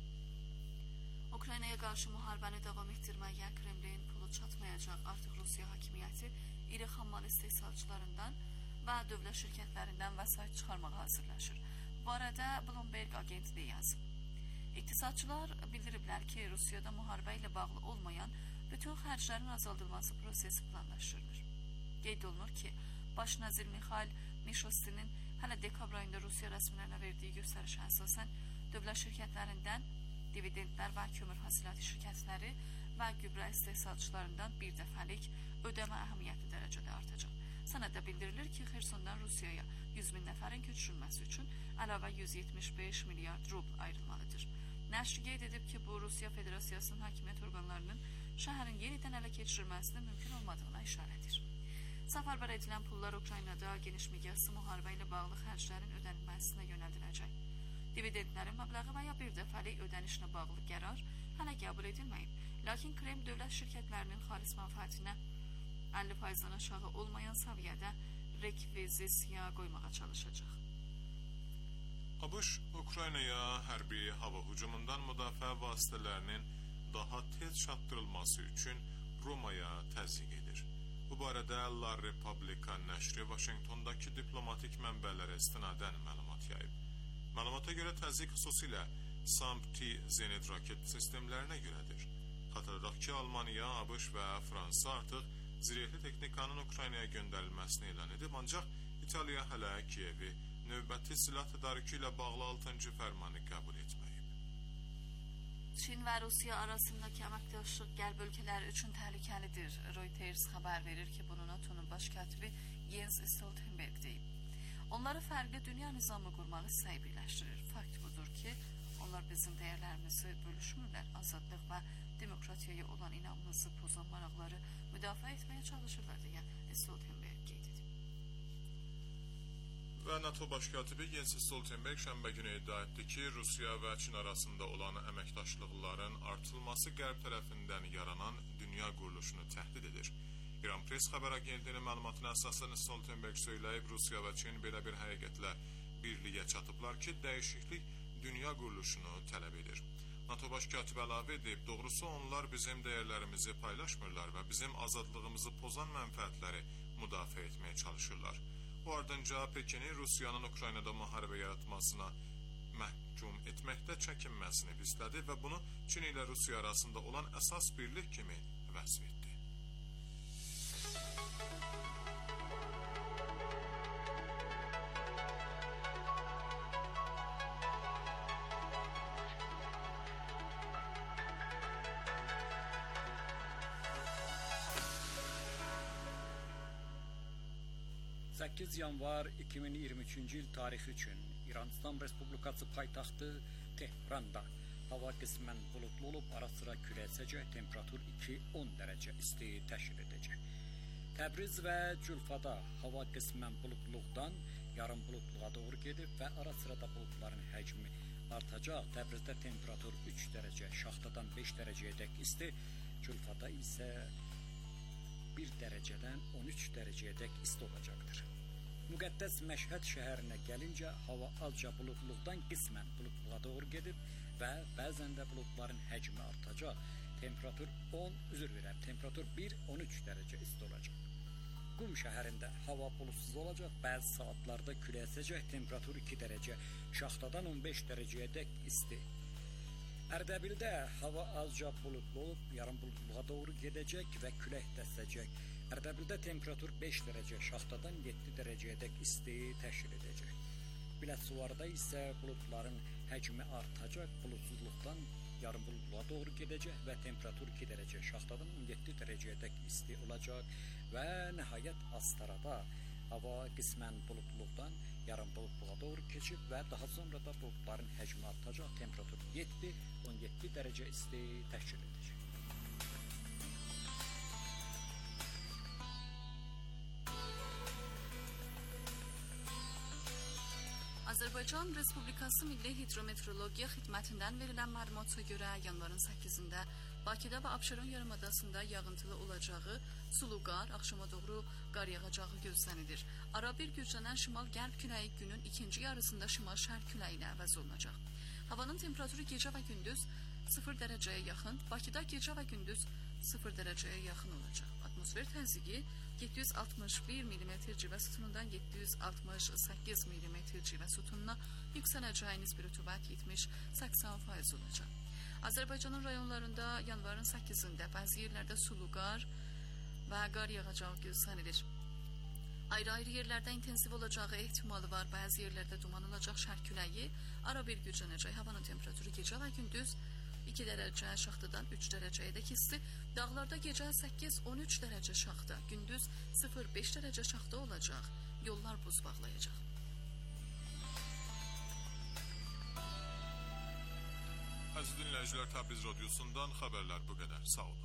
Ukraynaya qarşı müharibəni davam etdirməyə Kremlin pulu çatmayacaq. Artıq Rusiya hakimiyyəti iri xammal istehsalçılarından və dövlət şirkətlərindən vəsait çıxarmağa hazırlaşır. Bu arada Bloomberg agentliyi yazıb. İqtisadçılar bildiriblər ki, Rusiyada müharibə ilə bağlı olmayan bütün xərclərin azaldılması prosesi planlaşdırılır. Qeyd olunur ki, Baş nazir Mikhail Mishustinin hələ dekabr ayında Rusiya rəsmilərinə verdiyi göstərişə əsasən dövlət şirkətlərindən dividendlər və kömür hasilatı şirkətləri və gübrə istehsalçılarından bir dəfəlik ödəmə əhəmiyyətli dərəcədə artacaq. Sənəddə bildirilir ki, Xersondan Rusiyaya yüz min nəfərin köçürülməsi üçün əlavə yüz yetmiş beş milyard rubl ayrılmalıdır. Nəşr qeyd edib ki, bu Rusiya Federasiyasının hakimiyyət orqanlarının şəhərin yenidən ələ keçirilməsinin mümkün olmadığına işarədir. Səfərbər edilən pullar Ukraynada geniş miqyaslı müharibə ilə bağlı xərclərin ödənilməsinə yönəldiləcək. Dividendlərin məbləği və ya bir dəfəlik ödənişlə bağlı qərar hələ qəbul edilməyib. Lakin Kreml dövlət şirkətlərinin xalis mənfəətinə əlli faizdən aşağı olmayan səviyyədə rekvizisiya qoymağa çalışacaq. ABŞ Ukraynaya hərbi hava hücumundan müdafiə vasitələrinin daha tez çatdırılması üçün Romaya təzyiq edir. Bu barədə La Republika nəşri Vaşinqtondakı diplomatik mənbələrə istinadən məlumat yayıb. Məlumata görə təzyiq xüsusilə SAMP-T Zenit raket sistemlərinə görədir. Xatırladaq ki, Almaniya, ABŞ və Fransa artıq zirehli texnikanın Ukraynaya göndərilməsini elan edib, ancaq İtaliya hələ Kiyevi növbəti silah tədarükü ilə bağlı altıncı fərmanı qəbul etməyib. Çin və Rusiya arasındakı əməkdaşlıq qərb ölkələri üçün təhlükəlidir. Reuters xəbər verir ki, bunu NATO'nun baş katibi Jens Stoltenberg deyib. Onları fərqli dünya nizamı qurmanı səy birləşdirir. Fakt budur ki, onlar bizim dəyərlərimizi bölüşmürlər. Azadlıq və demokratiyaya olan inamımızı pozan maraqları müdafiə etməyə çalışırlar deyə Stoltenberg qeyd edib. Və NATO baş katibi Jens Stoltenberg şənbə günü iddia etdi ki, Rusiya və Çin arasında olan əməkdaşlıqların artılması qərb tərəfindən yaranan dünya quruluşunu təhdid edir. İran Press xəbər agentliğinin məlumatına əsasən Stoltenberg söyləyib, Rusiya və Çin belə bir həqiqətlə birliyə çatıblar ki, dəyişiklik dünya quruluşunu tələb edir. NATO baş katibi əlavə edib, doğrusu onlar bizim dəyərlərimizi paylaşmırlar və bizim azadlığımızı pozan mənfəətləri müdafiə etməyə çalışırlar. Bu ardınca Pekini Rusiyanın Ukraynada müharibə yaratmasına məhkum etməkdə çəkinməsini pislədi və bunu Çin ilə Rusiya arasında olan əsas birlik kimi vəsf etdi. səkkiz yanvar iki min iyirmi üçüncü il tarixi üçün İran İslam Respublikası paytaxtı Tehranda hava qismən bulutlu olub, ara sıra külək əsəcək, temperatur iki on dərəcə isti təşkil edəcək. Təbriz və Cülfada hava qismən bulutluqdan yarım bulutluğa doğru gedib və ara sırada bulutların həcmi artacaq. Təbrizdə temperatur üç dərəcə, Şaxtadan beş dərəcəyədək isti, Cülfada isə bir dərəcədən on üç dərəcəyədək isti olacaqdır. Müqəddəs Məşhəd şəhərinə gəlincə hava azca bulutluqdan qismən bulutluğa doğru gedib və bəzən də bulutların həcmi artacaq. Temperatur on, üzr verəm, temperatur bir on üç dərəcə isti olacaq. Qum şəhərində hava bulutsuz olacaq, bəzi saatlarda külək əsəcək, temperatur iki dərəcə, Şaxtadan on beş dərəcəyədək isti. Ərdəbildə hava azca bulutlu olub, yarım bulutluğa doğru gedəcək və külək də əsəcək. Ərdəbildə temperatur beş dərəcə, Şaxtadan yeddi dərəcəyədək isti təşkil edəcək. Biləsuvarda isə bulutların həcmi artacaq, bulutsuzluqdan yarım bulutluğa doğru gedəcək və temperatur iki dərəcə, Şaxtadan on yeddi dərəcəyədək isti olacaq və nəhayət Astarada hava qismən bulutluqdan yarım bulutluğa doğru keçib və daha sonra da bulutların həcmi artacaq, temperatur yeddi on yeddi dərəcə isti təşkil edəcək. Azərbaycan Respublikası Milli Hidrometeorologiya Xidmətindən verilən məlumata görə yanvarın səkkizində Bakıda və Abşeron yarımadasında yağıntılı olacağı, sulu qar, axşama doğru qar yağacağı gözlənilir. Arabir güclənən şimal-qərb küləyi günün ikinci yarısında şimal-şərq küləyi ilə əvəz olunacaq. Havanın temperaturu gecə və gündüz sıfır dərəcəyə yaxın, Bakıda gecə və gündüz sıfır dərəcəyə yaxın olacaq. Atmosfer təzyiqi yeddi yüz altmış bir millimetr civə sütunundan yeddi yüz altmış səkkiz millimetr civə sütununa yüksələcəyi, nisbi rütubət yetmiş səksən faiz olacaq. Azərbaycanın rayonlarında yanvarın səkkizində bəzi yerlərdə sulu qar və qar yağacağı gözlənilir. Ayrı-ayrı yerlərdə intensiv olacağı ehtimalı var. Bəzi yerlərdə duman olacaq, şərq küləyi ara bir güclənəcək. Havanın temperaturu gecə və gündüz iki dərəcə Şaxtadan üç dərəcəyədək isti, dağlarda gecə səkkiz on üç dərəcə Şaxta, gündüz sıfır beş dərəcə Şaxta olacaq. Yollar buz bağlayacaq. Əziz dinləyicilər, Təbriz radiosundan xəbərlər bu qədər. Sağ olun.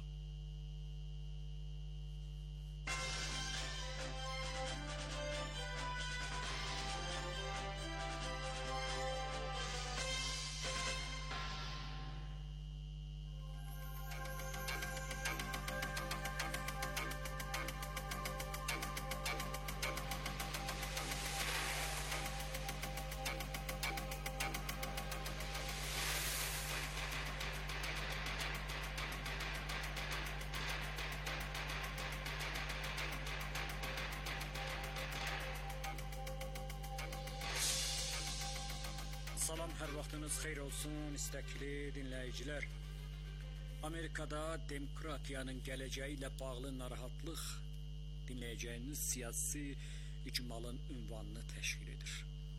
Salam, hər vaxtınız xeyir olsun istəkli dinləyicilər. Amerikada demokratiyanın gələcəyi ilə bağlı narahatlıq dinləyəcəyiniz siyasi icmalın ünvanını təşkil edir.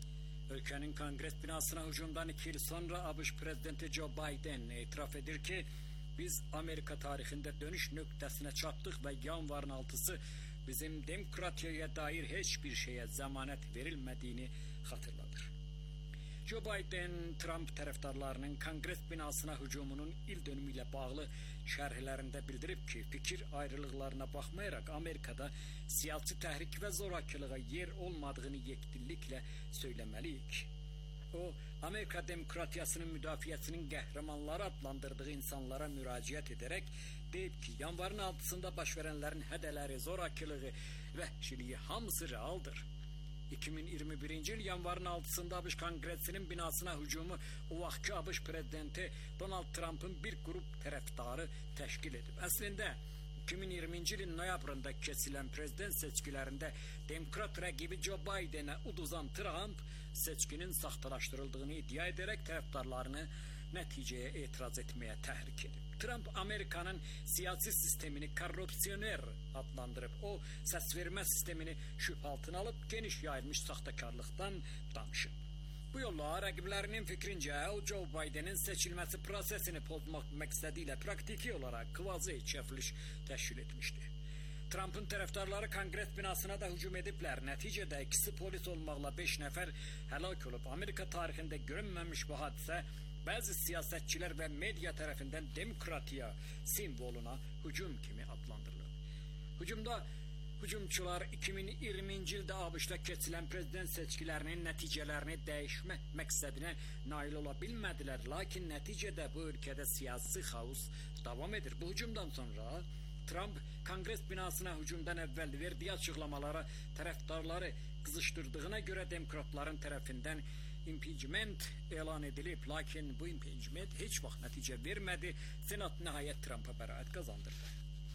Ölkənin Konqres binasına hücumdan iki il sonra ABŞ prezidenti Joe Biden etiraf edir ki, biz Amerika tarixində dönüş nöqtəsinə çatdıq və yanvarın altısı bizim demokratiyaya dair heç bir şeyə zəmanət verilmədiyini xatırladır. Joe Biden, Trump tərəfdarlarının Konqres binasına hücumunun il dönümü ilə bağlı şərhlərində bildirib ki, fikir ayrılıqlarına baxmayaraq Amerikada siyasi təhrik və zorakılığa yer olmadığını yekdilliklə söyləməliyik. O, Amerika demokratiyasının müdafiəsinin qəhrəmanları adlandırdığı insanlara müraciət edərək deyib ki, yanvarın altısında baş verənlərin hədələri, zorakılığı, vəhşiliyi hamısı realdır. iki min iyirmi birinci il yanvarın altısında ABŞ Konqresinin binasına hücumu o vaxtki ABŞ prezidenti Donald Trump'ın bir qrup tərəfdarı təşkil edib. Əslində, iki min iyirminci ilin noyabrında kesilən prezident seçkilərində demokrat rəqibi Joe Biden'ə uduzan Trump, seçkinin saxtalaşdırıldığını iddia edərək tərəfdarlarını nəticəyə etiraz etməyə təhrik edib. Trump Amerikanın siyasi sistemini korrupsioner adlandırıb, o səsvermə sistemini şübhə altına alıb geniş yayılmış saxtakarlıqdan danışıb. Bu yolla rəqiblərinin fikrincə o Joe Biden'in seçilməsi prosesini pozmaq məqsədi ilə praktiki olaraq kvazi çevriş təşkil etmişdi. Trump'ın tərəfdarları Konqres binasına da hücum ediblər. Nəticədə ikisi polis olmaqla beş nəfər həlak olub. Amerika tarixində görünməmiş bu hadisə bəzi siyasətçilər və media tərəfindən demokratiya simvoluna hücum kimi adlandırılır. Hücumda hücumçular iki min iyirminci ildə ABŞ-da keçilən prezident seçkilərinin nəticələrini dəyişmə məqsədinə nail ola bilmədilər. Lakin nəticədə bu ölkədə siyasi xaos davam edir. Bu hücumdan sonra Trump Konqres binasına hücumdan əvvəl verdiyi açıqlamalara tərəfdarları qızışdırdığına görə demokratların tərəfindən impeachment elan edilib, lakin bu impeachment heç vaxt nəticə vermədi. Senat nəhayət Trump'a bəraət qazandırdı.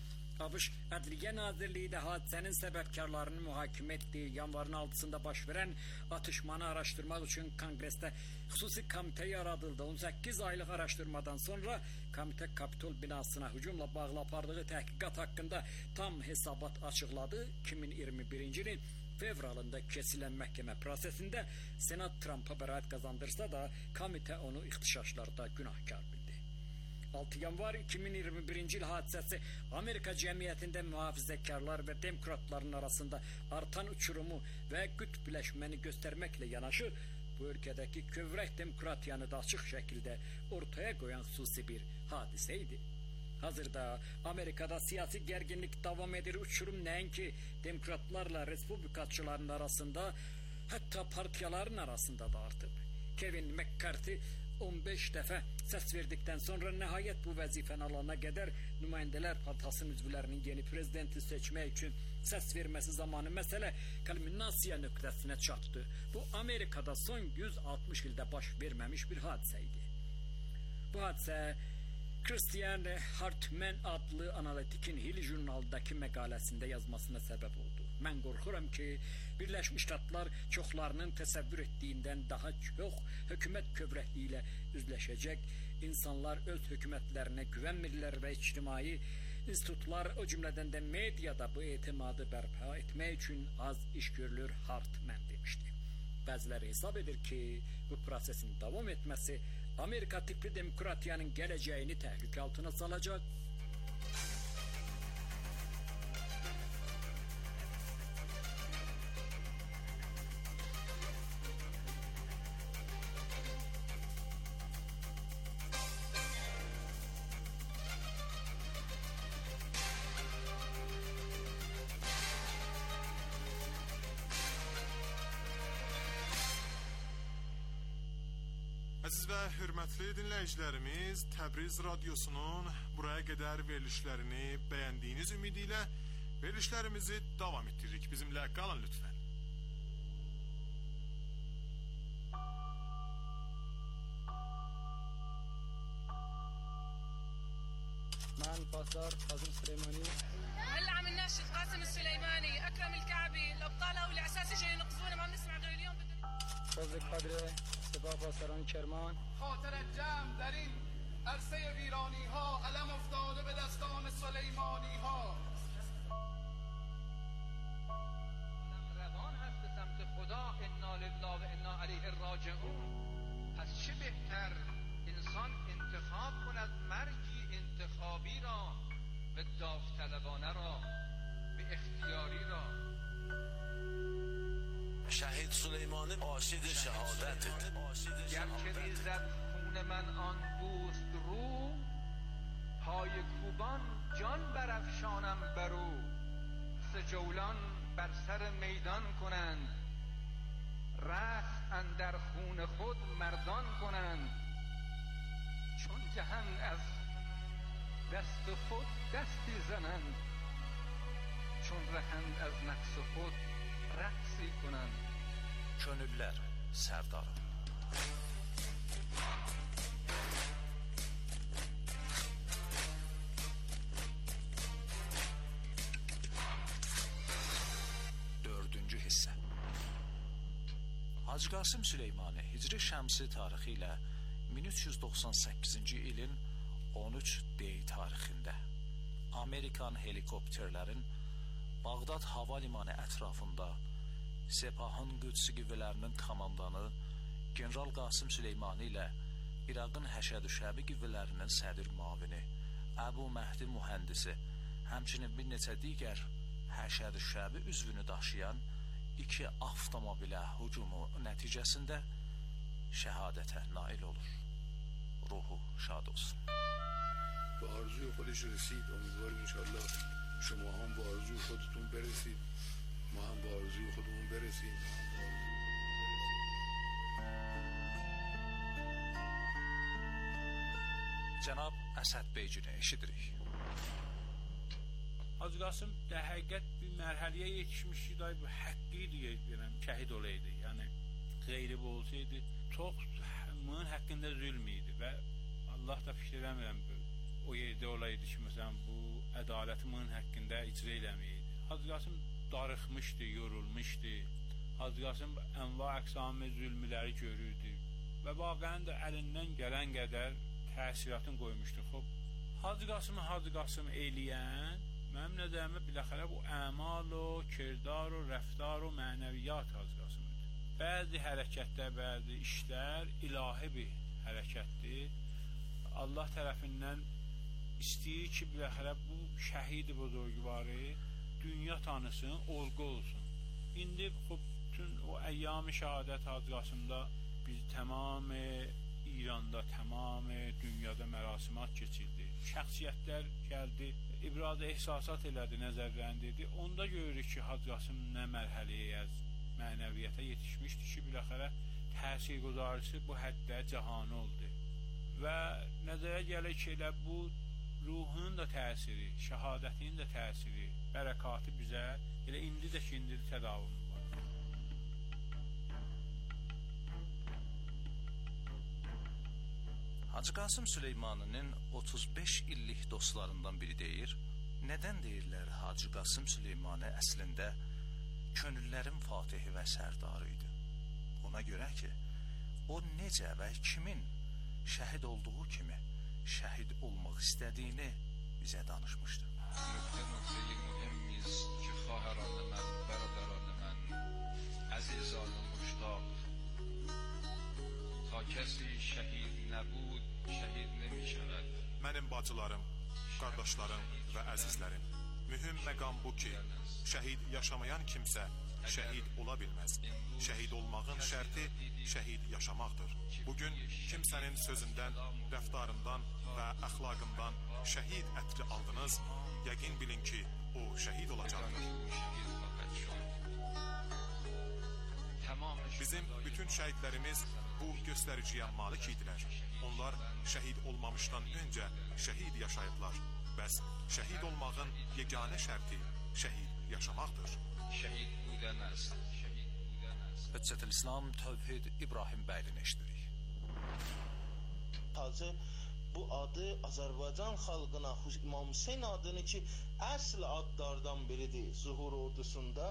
ABŞ Ədliyyə Nazirliyi də hadisənin səbəbkarlarını mühakimə etdiyi yanvarın altısında baş verən atışmanı araşdırmaq üçün Konqresdə xüsusi komitə yaradıldı. on səkkiz aylıq araşdırmadan sonra komitə Kapitol binasına hücumla bağlı apardığı təhqiqat haqqında tam hesabat açıqladı. iki min iyirmi birinci ilin fevralında kesilən məhkəmə prosesində Senat Trump'a bəraət qazandırsa da komitə onu ixtişaşlarda günahkar bildi. altı yanvar iki min iyirmi birinci il hadisəsi Amerika cəmiyyətində mühafizəkarlar və demokratların arasında artan uçurumu və qütbləşməni göstərməklə yanaşı, bu ölkədəki kövrək demokratiyanı da açıq şəkildə ortaya qoyan xüsusi bir hadisə idi. Hazırda Amerikada siyasi gərginlik davam edir. Uçurum nəinki demokratlarla respublikaçıların arasında, hətta partiyaların arasında da artıb. Kevin McCarthy on beş dəfə səs verdikdən sonra nəhayət bu vəzifəni alana qədər nümayəndələr Palasının üzvlərinin yeni prezidenti seçmək üçün səs verməsi zamanı məsələ kulminasiya nöqtəsinə çatdı. Bu Amerikada son yüz altmış ildə baş verməmiş bir hadisə idi. Bu hadisə Christian Hartman adlı analitikin Hill jurnaldakı məqaləsində yazmasına səbəb oldu. Mən qorxuram ki, Birləşmiş Ştatlar çoxlarının təsəvvür etdiyindən daha çox hökumət kövrəkliyi ilə üzləşəcək. İnsanlar öz hökumətlərinə güvənmirlər və ictimai institutlar, o cümlədən də mediada bu etimadı bərpa etmək üçün az iş görülür, Hartman demişdi. Bəziləri hesab edir ki, bu prosesin davam etməsi Amerika tipli demokratiyanın gələcəyini təhlükə altına salacaq. Əziz və hörmətli dinləyicilərimiz, Təbriz Radiosunun buraya qədər verilişlərini bəyəndiyiniz ümidi ilə verilişlərimizi davam etdiririk. Bizimlə qalın lütfən. مع البازار قاسم السليماني هلا عم نناشد قاسم السليماني اكرم الكعبي الابطال او الاساسي جاي ينقذونا ما بنسمع غير اليوم بدنا فضل قدر سپاه پاسداران کرمان. خاطر جمع در این عرصه ویرانی ها علم افتاده به دستان سلیمانی ها. روان هست به سمت خدا. انا لله و انا علیه راجعون. پس چه بهتر انسان انتخاب کند مرگی انتخابی را و داوطلبانه را به اختیاری را. شهید سلیمانی عاشق شهادت گر که ریزد خون من آن دوست رو، پای کوبان جان برافشانم برو. سجولان بر سر میدان کنند، رخت اندر خون خود مردان کنند. چون جهان از دست خود دستی زنند، چون رهند از نفس خود رقصی کنند. Könüller Sərdarı. Dördüncü hissə. Hacı Qasım Süleymani Hicri Şəmsi tarixi ilə min üç yüz doxsan səkkizinci ilin on üç dey tarixində Amerikan helikopterlərin Bağdad hava limanı ətrafında Sepahın Qüdsi qüvvələrinin komandanı General Qasım Süleymani ilə İraqın Həşəd-ü Şəbi qüvvələrinin sədir mavini Əbu Məhdi mühəndisi, həmçinin bir neçə digər Həşəd-ü Şəbi üzvünü daşıyan iki avtomobilə hücumu nəticəsində şəhadətə nail olur. Ruhu şad olsun. به آرزوی خودش رسید. امیدوارم انشاءالله شما هم به آرزوی خودتون برسید، ما هم به آرزوی خودمون برسیم. Cənab Əsəd Beycini eşidirik. Hacı Qasım də həqiqət bir mərhələyə yetişmişdi, day bu haqqı idi deyirəm, şəhid olaydı. Yəni qeyri bu olsaydı çox bunun haqqında zülm idi və Allah da fikir eləmirəm o yerdə olaydı ki, məsələn bu ədaləti bunun haqqında icra eləməyəydi. Hacı Qasım darıxmışdı, yorulmuşdu. Hacı Qasım ənva əqsamı zülmləri görürdü və vaqəən də əlindən gələn qədər təsiratını qoymuşdu. Xob, Hacı Qasımı Hacı Qasım eləyən mənim nəzərimə biləxərə bu əmal o, kirdar o, rəftar o, mənəviyyat Hacı Qasım idi. Bəzi hərəkətlər, bəzi işlər ilahi bir hərəkətdir. Allah tərəfindən istəyir ki, biləxərə bu şəhid buzurgvarı dünya tanısın, olgu olsun. İndi xub, bütün o əyyam-ı şəhadət Hacı Qasımda biz tamamı İranda, tamamı dünyada mərasimat keçirdi. Şəxsiyyətlər gəldi, ibraz-ı ehsasat elədi, nəzərləndirdi. Onda görürük ki, Hacı Qasım nə mərhələyə, mənəviyyətə yetişmişdi ki, biləxərə təsir güzarısı bu həddə cahanı oldu. Və nəzərə gəlir ki, elə bu ruhunun da təsiri, şəhadətinin də təsiri, bərəkatı bizə elə indi də ki, indi də tədavümü var. Hacı Qasım Süleymaninin otuz beş illik dostlarından biri deyir, nədən deyirlər Hacı Qasım Süleymani əslində könüllərin fatihi və sərdarı idi. Ona görə ki, o necə və kimin şəhid olduğu kimi şəhid olmaq istədiyini bizə danışmışdı. Nöqtə nöqtəyi mühimmiz ki, xahəranı mən, bərədəranı mən, əzizanı muştaq. Ta kəsi şəhid nəbud, şəhid nəmi şəvəd. Mənim bacılarım, qardaşlarım və əzizlərim, mühüm məqam bu ki, şəhid yaşamayan kimsə şəhid ola bilməz. Şəhid olmağın şərti şəhid yaşamaqdır. Bugün kimsənin sözündən, rəftarından və əxlaqından şəhid ətri aldınız, yəqin bilin ki, o şəhid olacaqdır. Bizim bütün şəhidlərimiz bu göstəriciyə malik idilər. Onlar şəhid olmamışdan öncə şəhid yaşayıblar. Bəs şəhid olmağın yeganə şərti şəhid yaşamaqdır. Şəhid budəməz. Hüccətül İslam Tövhid İbrahim bəylini eşdirik. Hacı bu adı Azərbaycan xalqına İmam Hüseyn adını ki əsl adlardan biridir zuhur ordusunda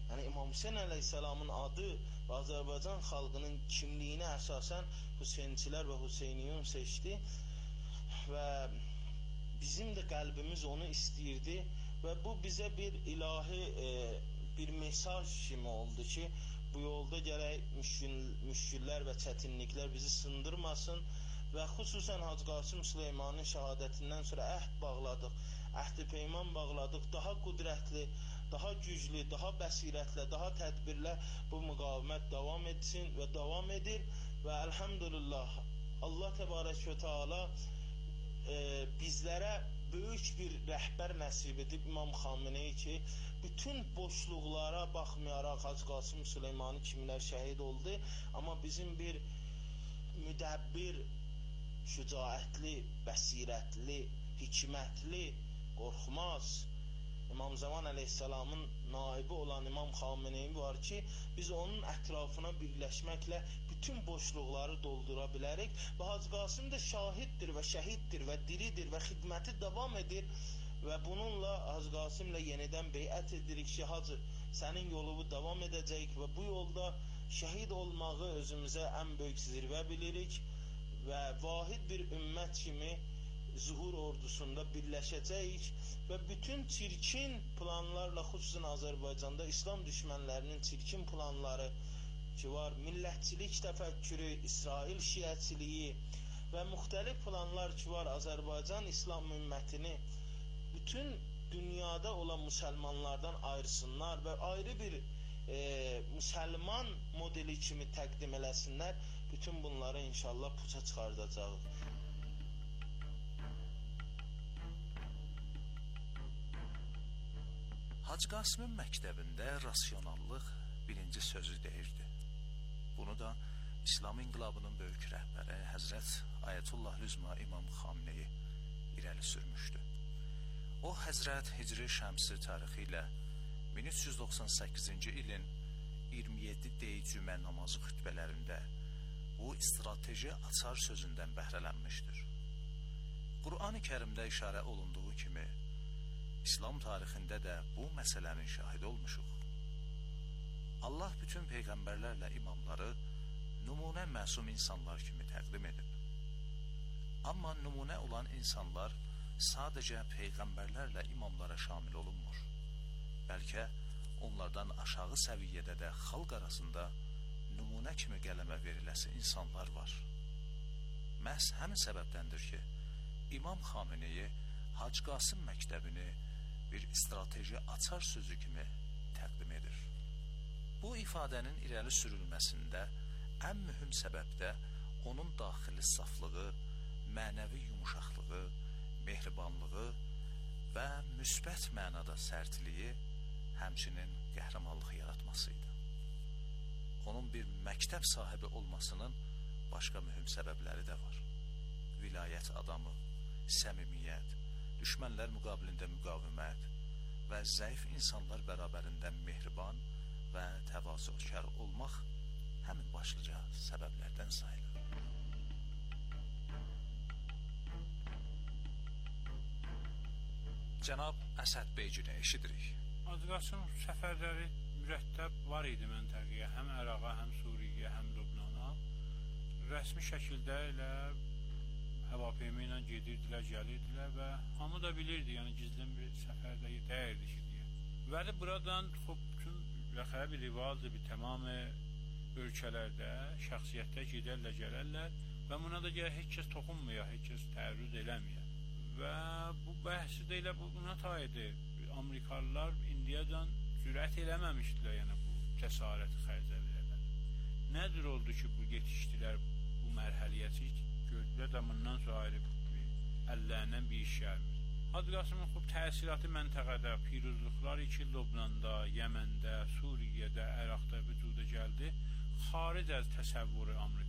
Yəni İmam Hüseyn əleyhissalamın adı və Azərbaycan xalqının kimliyinə əsasən Hüseynçilər və Hüseyniyun seçdi və bizim də qəlbimiz onu istəyirdi və bu bizə bir ilahi e, bir mesaj kimi oldu ki, bu yolda gərək müşkül, müşküllər və çətinliklər bizi sındırmasın və xüsusən Hacı Qasım Süleymanın şəhadətindən sonra əhd bağladıq, əhd-i peyman bağladıq, daha qudrətli, daha güclü, daha bəsirətlə, daha tədbirlə bu müqavimət davam etsin və davam edir və əlhamdülillah Allah təbarək və teala e, bizlərə böyük bir rəhbər nəsib edib İmam Xameneyi ki, bütün boşluqlara baxmayaraq Hacı Qasım Süleymanı kimlər şəhid oldu, amma bizim bir müdəbbir, şücaətli, bəsirətli, hikmətli, qorxmaz İmam Zaman əleyhissalamın naibi olan İmam Xameneyi var ki, biz onun ətrafına birləşməklə bütün boşluqları doldura bilərik və Hacı Qasım da şahiddir və şəhiddir və diridir və xidməti davam edir və bununla Hacı Qasımla yenidən beyət edirik ki, Hacı, sənin yolu davam edəcək və bu yolda şəhid olmağı özümüzə ən böyük zirvə bilirik və vahid bir ümmət kimi zuhur ordusunda birləşəcəyik və bütün çirkin planlarla, xüsusən Azərbaycanda İslam düşmənlərinin çirkin planları ki var, millətçilik təfəkkürü, İsrail şiəçiliyi və müxtəlif planlar ki var, Azərbaycan İslam ümmətini bütün dünyada olan müsəlmanlardan ayırsınlar və ayrı bir e, müsəlman modeli kimi təqdim eləsinlər, bütün bunları inşallah puça çıxardacağıq. Hacı Qasımın məktəbində rasionallıq birinci sözü deyirdi. Bunu da İslam inqilabının böyük rəhbəri Həzrət Ayətullah Lüzma İmam Xameneyi irəli sürmüşdü. O, Həzrət Hicri Şəmsi tarixi ilə min üç yüz doxsan səkkizinci ilin iyirmi yeddi dey cümə namazı xütbələrində bu strateji açar sözündən bəhrələnmişdir. Qur'an-ı Kərimdə işarə olunduğu kimi, İslam tarixində də bu məsələnin şahid olmuşuq. Allah bütün peyğəmbərlərlə imamları nümunə məsum insanlar kimi təqdim edib. Amma nümunə olan insanlar sadəcə peyğəmbərlərlə imamlara şamil olunmur. Bəlkə onlardan aşağı səviyyədə də xalq arasında nümunə kimi qələmə veriləsi insanlar var. Məhz həmin səbəbdəndir ki, İmam Xameneyi Hacı Qasım məktəbini bir strateji açar sözü kimi təqdim edir. Bu ifadənin irəli sürülməsində ən mühüm səbəb də onun daxili saflığı, mənəvi yumuşaqlığı, mehribanlığı və müsbət mənada sərtliyi, həmçinin qəhrəmanlıq yaratmasıydı. Onun bir məktəb sahibi olmasının başqa mühüm səbəbləri də var. Vilayət adamı, səmimiyyət, düşmənlər müqabilində müqavimət və zəif insanlar bərabərində mehriban və təvazökar olmaq həmin başlıca səbəblərdən sayılır. Cənab Əsəd Beycini eşidirik. Hacı Qasım səfərləri mürəttəb var idi məntəqəyə, həm Əraqa, həm Suriyə, həm Lübnana. Rəsmi şəkildə ilə hava peyma ilə gedirdilər, gəlirdilər və hamı da bilirdi, yəni gizlin bir səfərdə dəyirdi ki, deyə. Vəli buradan xub, bütün rəxəyə bir rivazdır, bir tamamı ölkələrdə, şəxsiyyətdə gedərlər, gələrlər və buna da gələ heç kəs toxunmuyor, heç kəs tərrüz eləməyə. Və bu bəhsi də elə buna taydı. Amerikalılar indiyədən cürət eləməmişdilər, yəni bu cəsarəti xərcə verərlər. Nədir oldu ki, bu yetişdilər bu mərhəliyə ki, gördülər də bundan sonra ayrı əllərindən bir iş gəlmir. Hacı Qasımın xub təsiratı məntəqədə, piruzluqlar iki Lübnanda, Yəməndə, Suriyədə, Əraqda vücuda gəldi. Xaric az təsəvvürü Amerika.